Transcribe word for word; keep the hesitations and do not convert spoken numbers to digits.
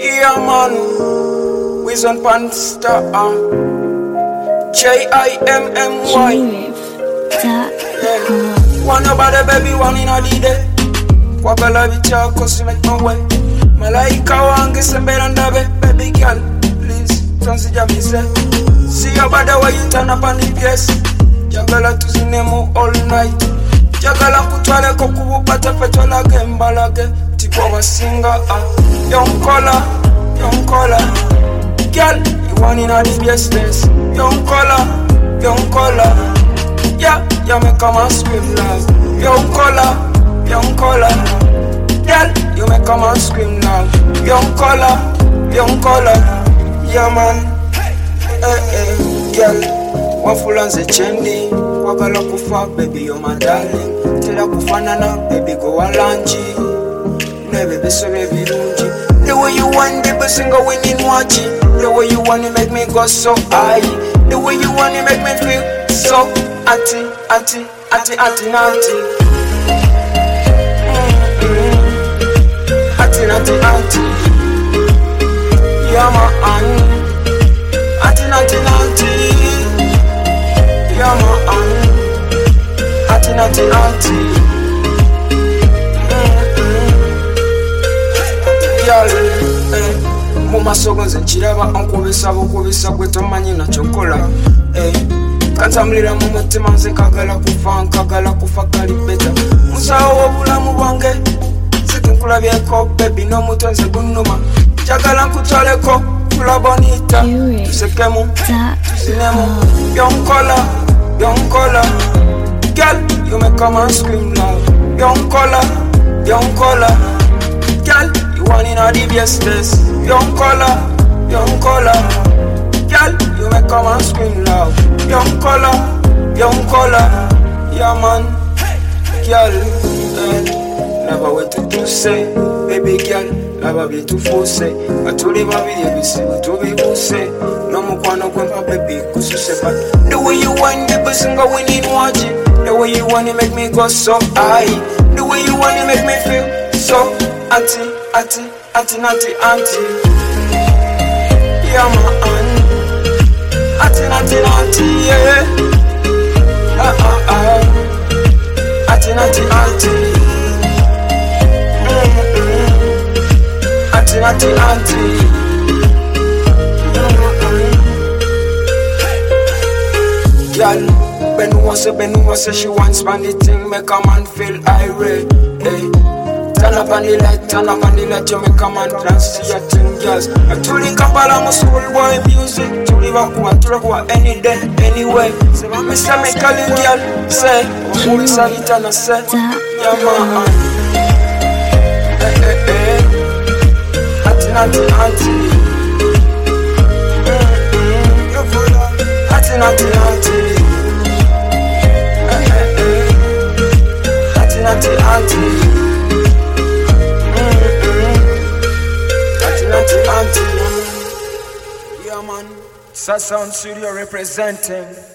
Yeah, man. Wizon Pansta. J I M M Y. Yeah. One about the baby, one in a day. Kwabala vicha cause you make my way. Malaika wange semberanda be. Baby girl, please, transija mise. See your body where you turn up on the place. Jagala tuzinemo all night. Jagala kutwale kokubu pata feto lage mbalage. Tipo wa singa ah. Young color, young color. Girl, you want in all the business. Young color, young color. Yeah, you make a man scream loud. Young color, young color. Girl, you make a man scream loud. Young color, young color. Yeah man. Eh eh, girl. Wafulanze chendi. Wagala kufa, baby you're my darling. Tela kufanana, baby go alanji. Never be so baby lunji. The way you want the single winning watching. The way you want to make me go so high. The way you want to make me feel so atty, atty, atty, atty, natty. Atty, natty, atty. Yeah, man. Atty, natty, natty. Yeah, man. Atty, natty, natty. Girl, eh. Muma sogonze nchiraba ankubisa bukubisa kwetomanyi na chokola eh kantamlira mu mutima nze kagala kufa nkagala kufa kali beta musawo obulamu bwange sikinkulabyeko baby no mutonze gunuma jagala nkutwaleko kula bonita tusekemu tuzinemu young color young color girl you make a man scream loud young color young color girl one in all the business. Young color, young color. Girl, you make a man scream loud. Young color, young color. Yeah man, girl, eh. Never wait to do say, baby girl, never be too force. I told you baby, you be say, to be say. No more kwano kwempa baby, kususe but the way you want the person go when you watch it. The way you want to make me go so high. The way you want to make me feel so anti. Auntie, auntie, auntie, auntie. Yeah, man. Auntie, auntie, auntie, yeah. Ah, ah, ah. Auntie, auntie, auntie. Mm-hmm. Auntie, auntie, auntie. Mm-hmm. Girl, Benu was a Benu was a she wants money thing, make a man feel irate. Hey. Turn up on the light, turn up on the light, you make a man dance to your thing, girls. I told you Kampala, my schoolboy music. To live up, to live up any day, anyway. Say, my mister, make a little girl, say, who is a little, say, yeah, man. Eh, eh, eh. Auntie, auntie, auntie. Auntie, auntie, auntie. Eh, eh, eh. Auntie, auntie, auntie. Yeah man, Sound Studio representing.